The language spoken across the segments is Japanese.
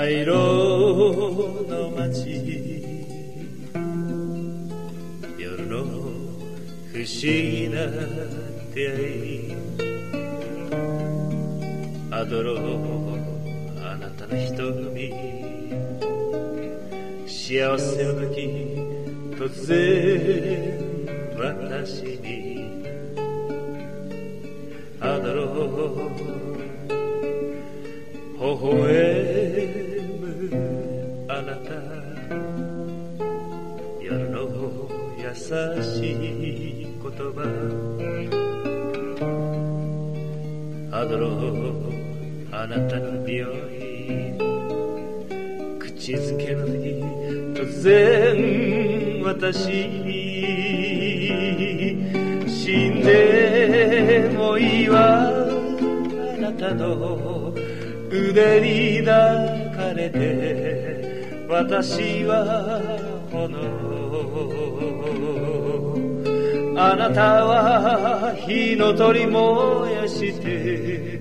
灰色の街、夜の不思議な出会い、アドローあなたの瞳、幸せの時突然私にアドロー微笑むあなた、夜の優しい言葉、アドローあなたの匂い、口づけの時突然私に死んでもいいわ、あなたの腕に抱かれて私は炎、あなたは火の鳥燃やして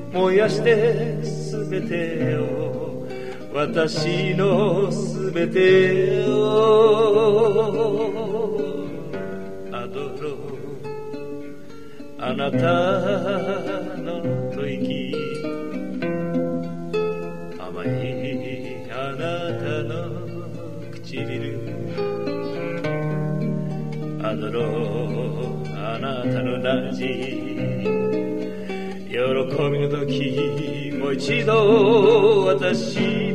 全てを、私の全てをアドロー、あなたの吐息、甘いあなたの唇、アドローあなたのラジ、喜びの時もう一度私